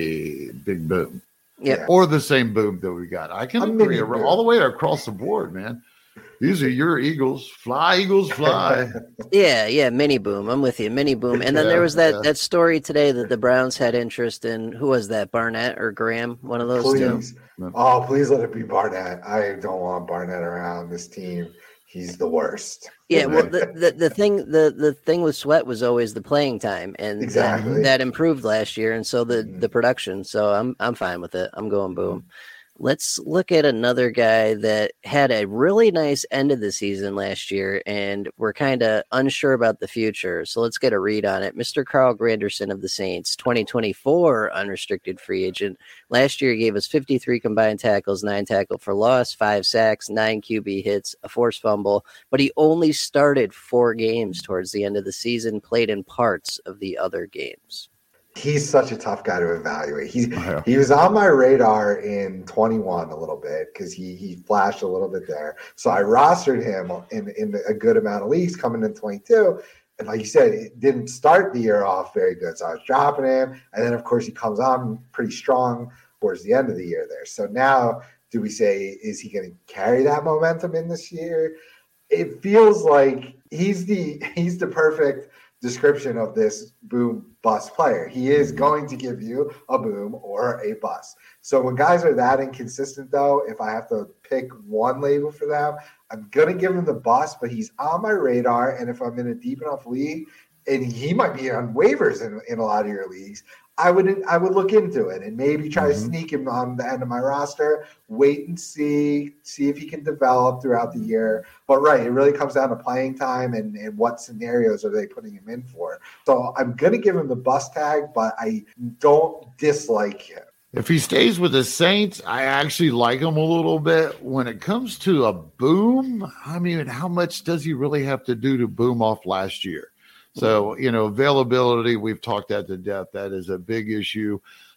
a big boom. Yeah. Or the same boom that we got. I can a agree all the way across the board, man. These are your Eagles. Fly, Eagles, fly. yeah, yeah, mini boom. I'm with you. Mini boom. And then yeah, there was that, yeah. that story today that the Browns had interest in. Who was that? Barnett or Graham? One of those please. two. Oh, please let it be Barnett. I don't want Barnett around this team. He's the worst. Yeah, well, the, the, the thing the, the thing with Sweat was always the playing time, and exactly. that, that improved last year, and so the, mm-hmm. the production. So I'm I'm fine with it. I'm going boom. Mm-hmm. Let's look at another guy that had a really nice end of the season last year, and we're kind of unsure about the future. So let's get a read on it. Mister Carl Granderson of the Saints, twenty twenty-four unrestricted free agent. Last year, he gave us fifty-three combined tackles, nine tackle for loss, five sacks, nine Q B hits, a forced fumble, but he only started four games towards the end of the season, played in parts of the other games. He's such a tough guy to evaluate. He's yeah. he was on my radar in twenty-one a little bit because he he flashed a little bit there. So I rostered him in in a good amount of leagues coming in twenty-two. And like you said, it didn't start the year off very good. So I was dropping him. And then, of course, he comes on pretty strong towards the end of the year there. So now do we say, is he going to carry that momentum in this year? It feels like he's the he's the perfect description of this boom bust player. He is going to give you a boom or a bust. So when guys are that inconsistent, though, if I have to pick one label for them, I'm going to give him the bust, but he's on my radar. And if I'm in a deep enough league, and he might be on waivers in, in a lot of your leagues, I would I would look into it and maybe try mm-hmm. to sneak him on the end of my roster, wait and see, see if he can develop throughout the year. But right, it really comes down to playing time and, and what scenarios are they putting him in for. So I'm going to give him the bust tag, but I don't dislike him. If he stays with the Saints, I actually like him a little bit. When it comes to a boom, I mean, how much does he really have to do to boom off last year? So, you know, availability, we've talked that to death. That is a big issue.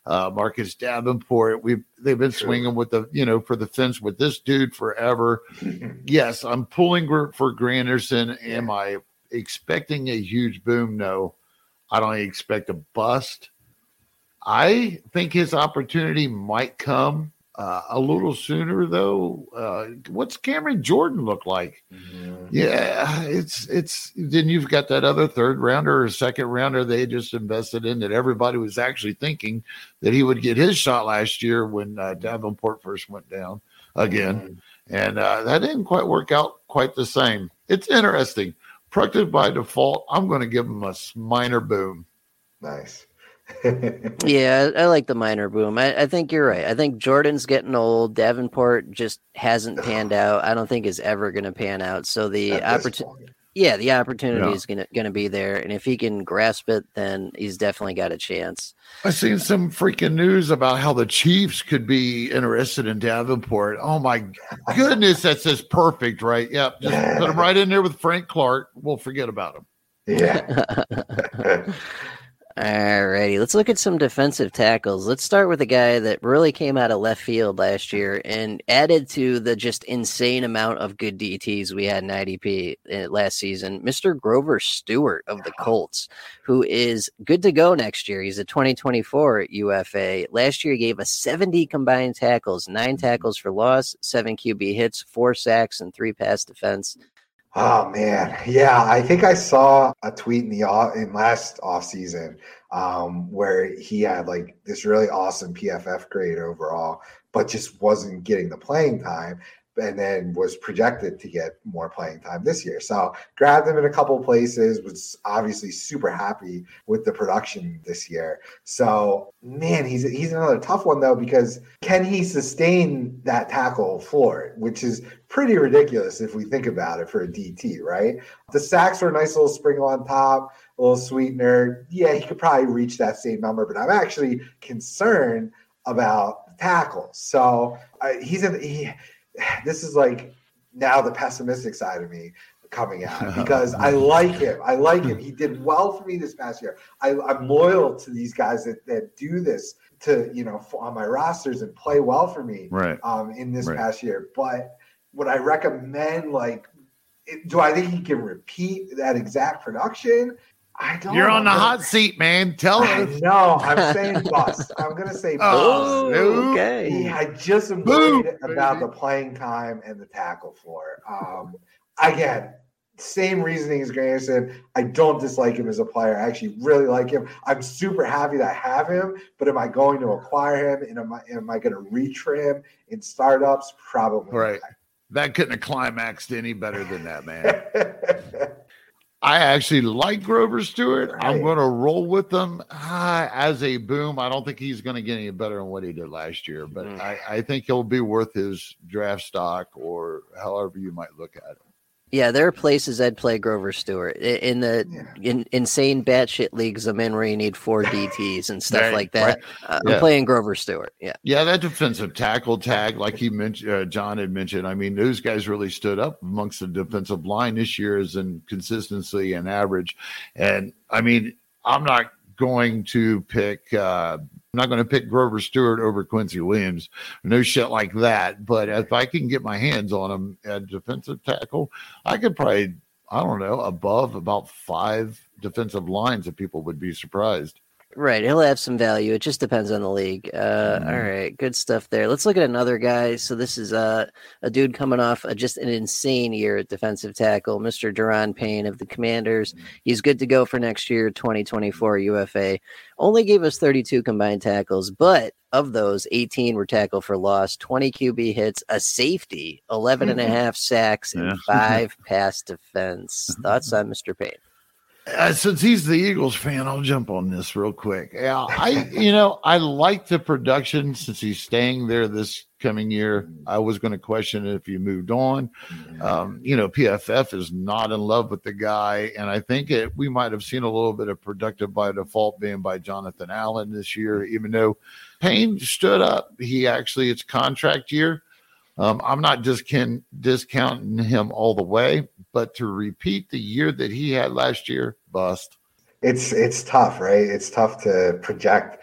uh, Marcus Davenport. We've they've been swinging with the you know for the fence with this dude forever. Yes, I'm pulling for Granderson. Am I expecting a huge boom? No, I don't expect a bust. I think his opportunity might come uh, a little sooner, though. Uh, what's Cameron Jordan look like? Mm-hmm. Yeah, it's it's. Then you've got that other third rounder or second rounder they just invested in that everybody was actually thinking that he would get his shot last year when uh, Davenport first went down again, mm-hmm. and uh, that didn't quite work out quite the same. It's interesting. Productive by default. I'm going to give him a minor boom. Nice. Yeah, I like the minor boom. I, I think you're right. I think Jordan's getting old. Davenport just hasn't panned out. I don't think is ever going to pan out. So the opportunity, yeah, the opportunity yeah. is going to going to be there. And if he can grasp it, then he's definitely got a chance. I seen some freaking news about how the Chiefs could be interested in Davenport. Oh my goodness, that's just perfect, right? Yep, just put him right in there with Frank Clark. We'll forget about him. Yeah. All righty, let's look at some defensive tackles. Let's start with a guy that really came out of left field last year and added to the just insane amount of good D Ts we had in I D P last season, Mister Grover Stewart of the Colts, who is good to go next year. He's a twenty twenty-four U F A. Last year, he gave us seventy combined tackles, nine tackles for loss, seven Q B hits, four sacks, and three pass defense. Oh man, yeah. I think I saw a tweet in the off, in last offseason um, where he had like this really awesome P F F grade overall, but just wasn't getting the playing time, and then was projected to get more playing time this year. So grabbed him in a couple places, was obviously super happy with the production this year. So man, he's he's another tough one though, because can he sustain that tackle floor, which is pretty ridiculous if we think about it for a D T, right? The sacks are a nice little sprinkle on top, a little sweetener. Yeah, he could probably reach that same number, but I'm actually concerned about tackles. So uh, he's in he. This is like now the pessimistic side of me coming out, because I like him. I like him. He did well for me this past year. I, I'm loyal to these guys that, that do this to, you know, on my rosters and play well for me right. um, in this right. past year. But would I recommend, like, it, do I think he can repeat that exact production? I don't You're know. on the hot seat, man. Tell I us. know. I'm saying bust. I'm going to say bust. Oh, okay. Yeah, I just am Boom, worried about baby. the playing time and the tackle floor. Um, again, same reasoning as Granderson. I don't dislike him as a player. I actually really like him. I'm super happy that I have him, but am I going to acquire him? And am I, am I going to reach for him in startups? Probably right. not. That couldn't have climaxed any better than that, man. I actually like Grover Stewart. Right. I'm going to roll with him ah, as a boom. I don't think he's going to get any better than what he did last year, but mm. I, I think he'll be worth his draft stock, or however you might look at it. Yeah, there are places I'd play Grover Stewart in the yeah. in, insane batshit leagues I'm in where you need four D Ts and stuff right, like that. Right. Uh, yeah. I'm playing Grover Stewart. Yeah, yeah, that defensive tackle tag, like he mentioned, uh, John had mentioned. I mean, those guys really stood up amongst the defensive line this year, as in consistency and average. And I mean, I'm not going to pick. Uh, I'm not going to pick Grover Stewart over Quincy Williams. No shit like that. But if I can get my hands on him at defensive tackle, I could probably, I don't know, above about five defensive lines that people would be surprised. Right. He'll have some value. It just depends on the league. Uh, mm. All right. Good stuff there. Let's look at another guy. So this is uh, a dude coming off a, just an insane year at defensive tackle, Mister Daron Payne of the Commanders. He's good to go for next year, twenty twenty-four U F A. Only gave us thirty-two combined tackles, but of those, eighteen were tackle for loss, twenty Q B hits, a safety, eleven and a half sacks, and yeah. five pass defense. Thoughts on Mister Payne? Uh, since he's the Eagles fan, I'll jump on this real quick. Yeah, I, you know, I like the production since he's staying there this coming year. I was going to question if he moved on. Um, you know, P F F is not in love with the guy, and I think it, we might have seen a little bit of productive by default being by Jonathan Allen this year, even though Payne stood up. He actually, it's contract year. Um, I'm not just can, discounting him all the way, but to repeat the year that he had last year, bust. It's it's tough, right? It's tough to project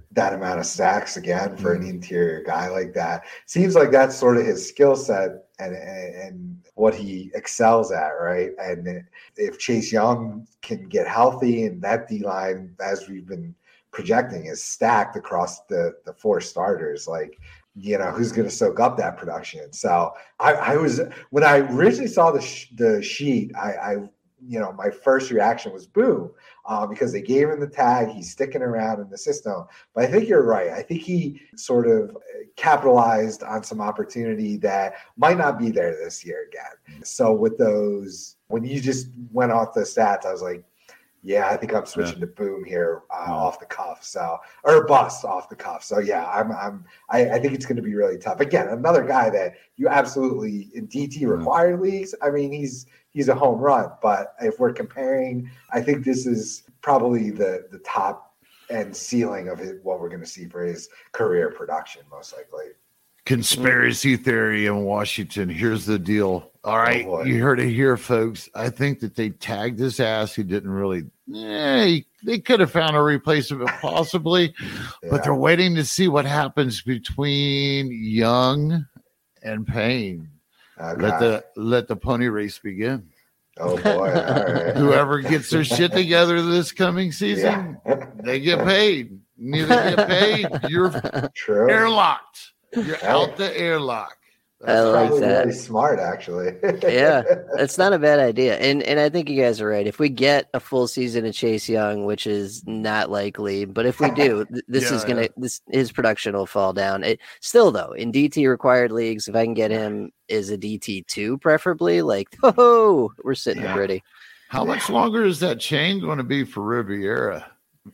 that amount of sacks again for an interior guy like that. Seems like that's sort of his skill set and, and, and what he excels at, right? And if Chase Young can get healthy and that D-line, as we've been projecting, is stacked across the, the four starters, like, you know, who's going to soak up that production? So I, I was, when I originally saw the sh- the sheet, I, I, you know, my first reaction was boom, uh, because they gave him the tag. He's sticking around in the system. But I think you're right. I think he sort of capitalized on some opportunity that might not be there this year again. So with those, when you just went off the stats, I was like, yeah, I think I'm switching yeah. to boom here uh, yeah. off the cuff. So, or bust off the cuff. So yeah, I'm, I'm, I, I think it's going to be really tough. Again, another guy that you absolutely in D T required mm-hmm. leagues. I mean, he's, he's a home run, but if we're comparing, I think this is probably the, the top end ceiling of it, what we're going to see for his career production, most likely. Conspiracy theory in Washington. Here's the deal. All right, oh you heard it here, folks. I think that they tagged his ass. He didn't really. Eh, he, they could have found a replacement, possibly, yeah. but they're waiting to see what happens between Young and Payne. Okay. Let the let the pony race begin. Oh boy! All right. Whoever gets their shit together this coming season, yeah. they get paid. Neither get paid. You're True. airlocked. You're out the airlock. That's I like that. Really smart, actually. Yeah, that's not a bad idea. And and I think you guys are right. If we get a full season of Chase Young, which is not likely, but if we do, th- this yeah, is gonna yeah. this his production will fall down. It still though in D T required leagues, if I can get him as a D T two, preferably, like oh, we're sitting yeah. pretty. How much longer is that chain going to be for Riviera?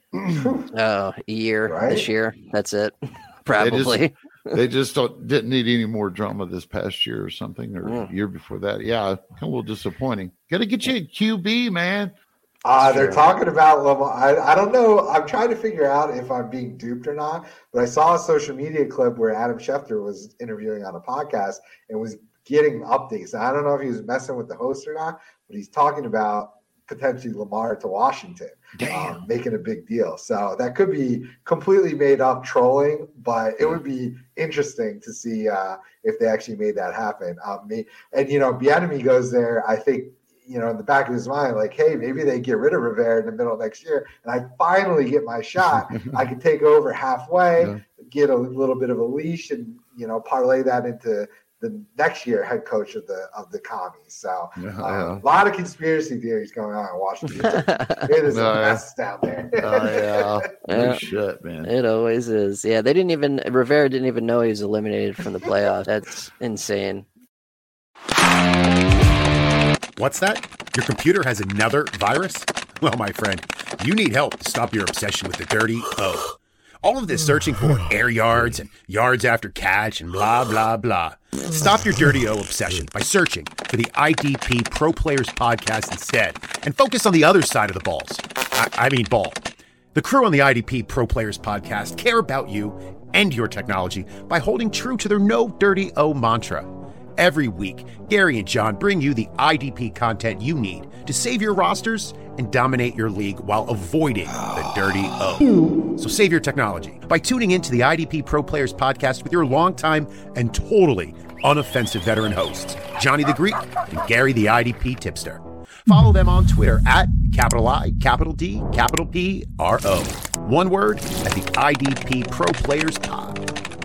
Oh, a year right? this year. That's it. Probably. They just don't, didn't need any more drama this past year or something, or mm. year before that. Yeah, a little disappointing. Got to get you a Q B, man. Uh, they're talking about Lamar. I, I don't know. I'm trying to figure out if I'm being duped or not, but I saw a social media clip where Adam Schefter was interviewing on a podcast and was getting updates. Now, I don't know if he was messing with the host or not, but he's talking about potentially Lamar to Washington, um, making a big deal. So that could be completely made up trolling, but it would be interesting to see uh, if they actually made that happen. Um, me, and, you know, Bieniemy goes there, I think, you know, in the back of his mind, like, hey, maybe they get rid of Rivera in the middle of next year, and I finally get my shot. I can take over halfway, yeah. get a little bit of a leash, and, you know, parlay that into the next year head coach of the of the commies. So yeah, um, yeah. a lot of conspiracy theories going on in Washington. It is no, a mess yeah. down there. Oh yeah, yeah. Shit, man. It always is. Yeah, they didn't even Rivera didn't even know he was eliminated from the playoffs. That's insane. What's that? Your computer has another virus? Well, my friend, you need help to stop your obsession with the dirty O. All of this searching for air yards and yards after catch and blah, blah, blah. Stop your dirty O obsession by searching for the I D P Pro Players Podcast instead and focus on the other side of the balls. I, I mean ball. The crew on the I D P Pro Players Podcast care about you and your technology by holding true to their no dirty O mantra. Every week, Gary and John bring you the I D P content you need to save your rosters and dominate your league while avoiding the dirty O. So save your technology by tuning into the I D P Pro Players Podcast with your longtime and totally unoffensive veteran hosts, Johnny the Greek and Gary the I D P Tipster. Follow them on Twitter at capital I, capital D, capital P, R O. One word at the I D P Pro Players Pod.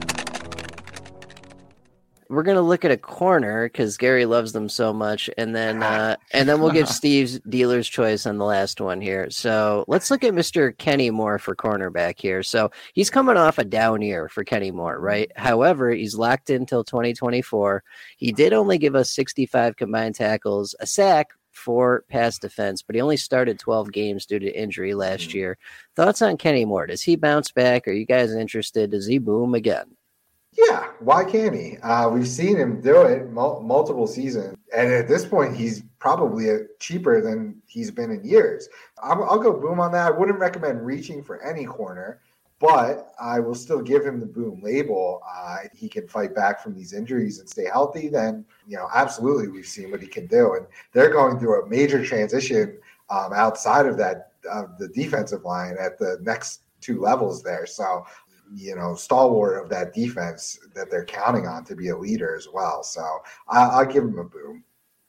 We're gonna look at a corner because Gary loves them so much, and then uh, and then we'll give Steve's dealer's choice on the last one here. So let's look at Mister Kenny Moore for cornerback here. So he's coming off a down year for Kenny Moore, right? However, he's locked in until twenty twenty-four. He did only give us sixty-five combined tackles, a sack, for pass defense, but he only started twelve games due to injury last year. Thoughts on Kenny Moore? Does he bounce back? Are you guys interested? Does he boom again? Yeah, why can't he? Uh, we've seen him do it mul- multiple seasons, and at this point, he's probably a, cheaper than he's been in years. I'm, I'll go boom on that. I wouldn't recommend reaching for any corner, but I will still give him the boom label. Uh, he can fight back from these injuries and stay healthy. Then, you know, absolutely, we've seen what he can do, and they're going through a major transition um, outside of that of the defensive line at the next two levels there. So, you know, stalwart of that defense that they're counting on to be a leader as well. So I, I'll give him a boom.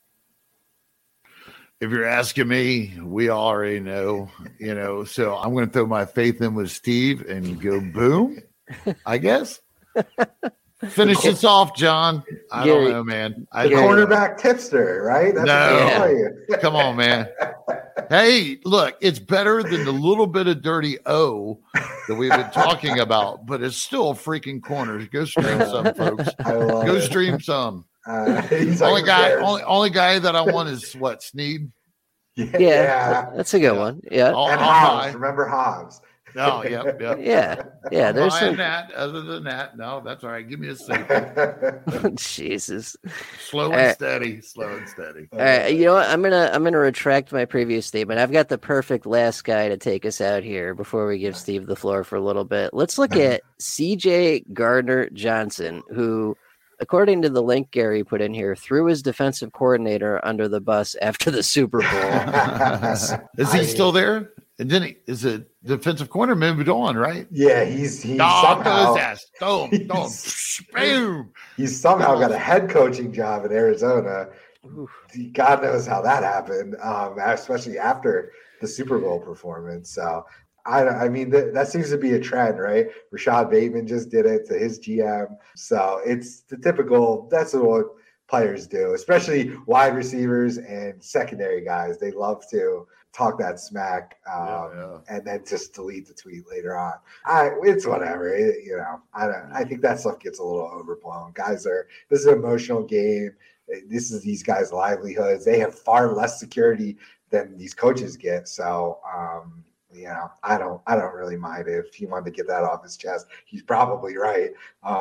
If you're asking me, we already know, you know, so I'm going to throw my faith in with Steve and go boom, I guess. Finish this off, John. I Gary, don't know, man. I the cornerback tipster, right? That's no, come on, man. Hey, look, it's better than the little bit of dirty O that we've been talking about, but it's still freaking corners. Go stream some, folks. Go it. stream some. Uh, only guy, only, only guy that I want is what, Sneed? Yeah, yeah, yeah. That's a good yeah. one. Yeah, and Hobbs. Remember Hobbs? No, yep, yep. yeah, yeah. There's some that. Other than that, no, that's all right. Give me a second. Jesus. Slow and right. steady. Slow and steady. All right, you know what? I'm gonna I'm gonna retract my previous statement. I've got the perfect last guy to take us out here before we give Steve the floor for a little bit. Let's look at C J Gardner-Johnson, who, according to the link Gary put in here, threw his defensive coordinator under the bus after the Super Bowl. Is he still there? And then he is a defensive corner moved on, right? Yeah, he's he's oh, somehow his ass. Boom, boom, boom. He's somehow got a head coaching job in Arizona. God knows how that happened, um, especially after the Super Bowl performance. So I, I mean, th- that seems to be a trend, right? Rashad Bateman just did it to his G M. So it's the typical. That's what players do, especially wide receivers and secondary guys. They love to talk that smack um, yeah, yeah. and then just delete the tweet later on. I, it's whatever, it, you know. I don't. I think that stuff gets a little overblown. Guys are. This is an emotional game. This is these guys' livelihoods. They have far less security than these coaches get. So, um, you know, I don't. I don't really mind if he wanted to get that off his chest. He's probably right.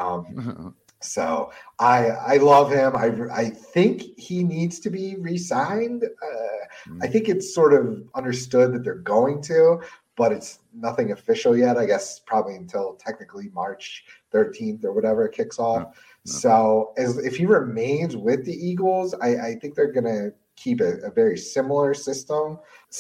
Um, So I I love him. I I think he needs to be re-signed. Uh, mm-hmm. I think it's sort of understood that they're going to, but it's nothing official yet. I guess probably until technically March thirteenth or whatever it kicks off. No, no. So as if he remains with the Eagles, I, I think they're going to keep a, a very similar system.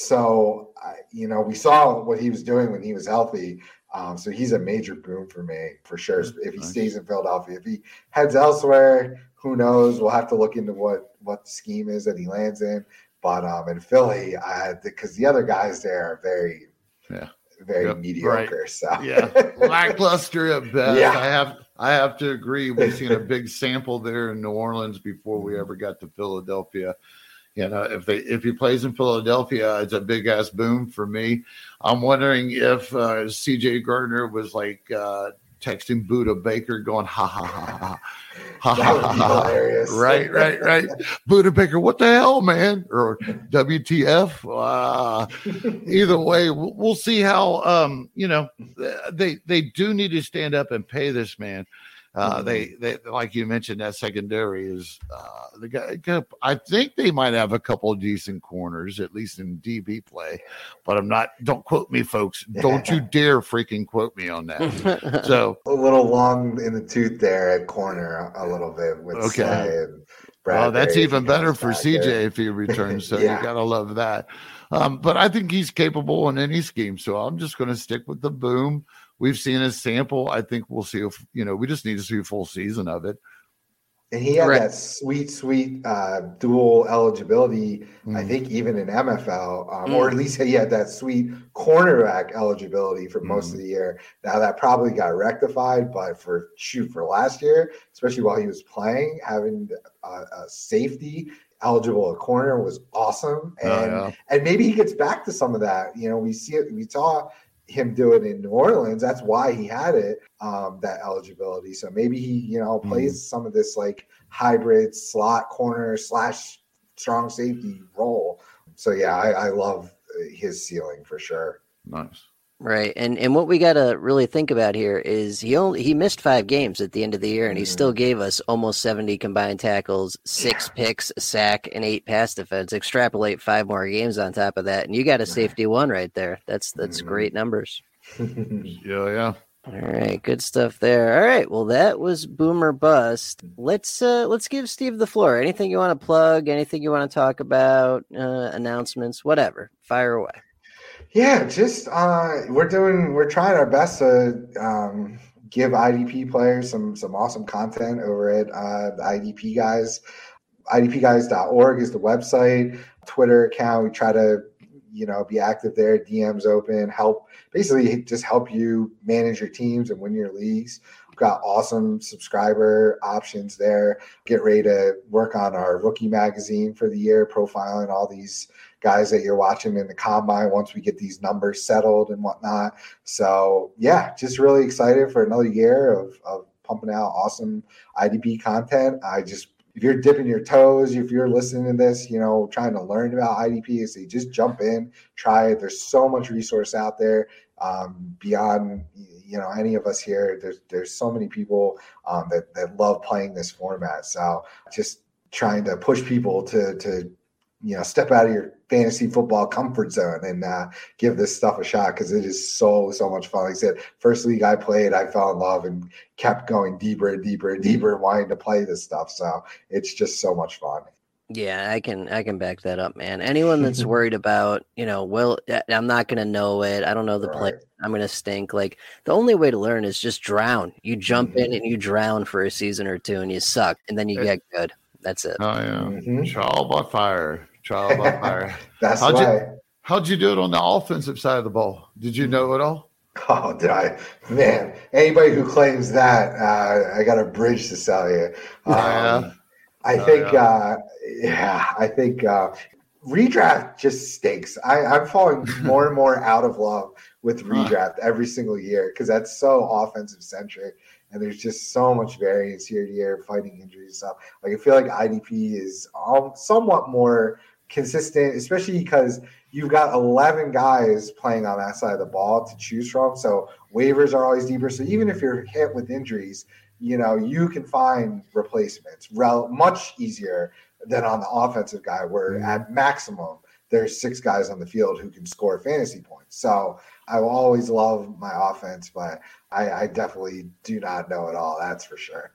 So, uh, you know, we saw what he was doing when he was healthy. Um, so he's a major boom for me, for sure. If he nice. stays in Philadelphia, if he heads elsewhere, who knows? We'll have to look into what, what the scheme is that he lands in. But um, in Philly, because the other guys there are very, yeah. very yep. mediocre. Right. So yeah, lackluster at best. Yeah. I have I have to agree. We've seen a big sample there in New Orleans before we ever got to Philadelphia. You know, if they if he plays in Philadelphia, it's a big ass boom for me. I'm wondering if uh, C J Gardner was like uh, texting Buda Baker, going ha ha ha ha ha ha ha. Hilarious. Right, right, right. Buda Baker, what the hell, man? Or W T F? Uh, either way, we'll, we'll see how. Um, you know, they they do need to stand up and pay this man. Uh, mm-hmm. they, they, like you mentioned, that secondary is uh, the guy. I think they might have a couple of decent corners, at least in D B play, but I'm not. Don't quote me, folks. Don't you dare freaking quote me on that. So a little long in the tooth there at corner, a little bit with okay. Slay and Bradbury. Well, that's even better for C J there. If he returns. So yeah. you gotta love that. Um, but I think he's capable in any scheme. So I'm just going to stick with the boom. We've seen a sample. I think we'll see if, you know, we just need to see a full season of it. And he had right. that sweet, sweet uh, dual eligibility, mm. I think even in M F L, um, mm. or at least he had that sweet cornerback eligibility for most mm. of the year. Now that probably got rectified, but for shoot for last year, especially while he was playing, having a, a safety eligible at corner was awesome. And oh, yeah. and maybe he gets back to some of that. You know, we see it, we saw him do it in New Orleans. That's why he had it, um, that eligibility. So maybe he, you know, plays mm. some of this like hybrid slot corner slash strong safety role. So yeah, I, I love his ceiling for sure. Nice. Right. And and what we got to really think about here is he only he missed five games at the end of the year, and he mm-hmm. still gave us almost seventy combined tackles, six yeah. picks, a sack, and eight pass defense. Extrapolate five more games on top of that, and you got a safety one right there. That's that's mm-hmm. great numbers. yeah, yeah. All right, good stuff there. All right, well, that was Boomer Bust. Let's uh, let's give Steve the floor. Anything you want to plug? Anything you want to talk about? Uh, announcements? Whatever. Fire away. Yeah, just uh, we're doing, we're trying our best to um, give I D P players some some awesome content over at uh, the I D P Guys. I D P guys dot org is the website, Twitter account. We try to, you know, be active there. D Ms open, help basically just help you manage your teams and win your leagues. We've got awesome subscriber options there. Get ready to work on our rookie magazine for the year, profiling all these guys that you're watching in the combine once we get these numbers settled and whatnot. So yeah, just really excited for another year of, of pumping out awesome I D P content. I just, if you're dipping your toes, if you're listening to this, you know, trying to learn about I D P, so you just jump in, try it. There's so much resource out there um, beyond, you know, any of us here. There's there's so many people um, that that love playing this format. So just trying to push people to to you know step out of your fantasy football comfort zone and uh, give this stuff a shot, because it is so so much fun. Like I said, first league I played, I fell in love and kept going deeper and deeper and deeper, wanting to play this stuff. So it's just so much fun. Yeah, I can I can back that up, man. Anyone that's worried about, you know, well, I'm not going to know it, I don't know the Right. play, I'm going to stink. Like, the only way to learn is just drown. You jump in and you drown for a season or two and you suck, and then you get good. That's it. Oh yeah, Mhm. trial by fire, trial by fire. That's how'd why. you how'd you do it on the offensive side of the ball? Did you know it all? Oh, did I? Man, anybody who claims that, uh, I got a bridge to sell you. Um, Yeah. I Oh, think, yeah. uh, yeah, I think uh, redraft just stinks. I, I'm falling more and more out of love with redraft every single year, because that's so offensive centric, and there's just so much variance year to year, fighting injuries and stuff. Like, I feel like I D P is um, somewhat more consistent, especially because you've got eleven guys playing on that side of the ball to choose from. So waivers are always deeper. So even if you're hit with injuries, you know, you can find replacements rel- much easier than on the offensive guy, where Mhm. at maximum there's six guys on the field who can score fantasy points. So I will always love my offense, but I, I definitely do not know it all. That's for sure.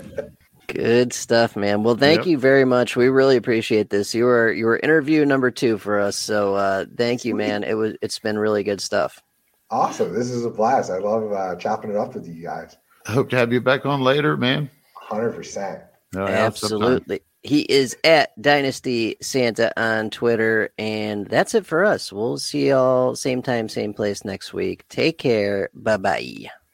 Good stuff, man. Well, thank Yep. you very much. We really appreciate this. You were you were interview number two for us, so uh, thank you, man. It was it's been really good stuff. Awesome. This is a blast. I love uh, chopping it up with you guys. Hope to have you back on later, man. one hundred percent. Oh, yeah, sometime. Absolutely. He is at Dynasty Santa on Twitter, and that's it for us. We'll see y'all same time, same place next week. Take care. Bye bye.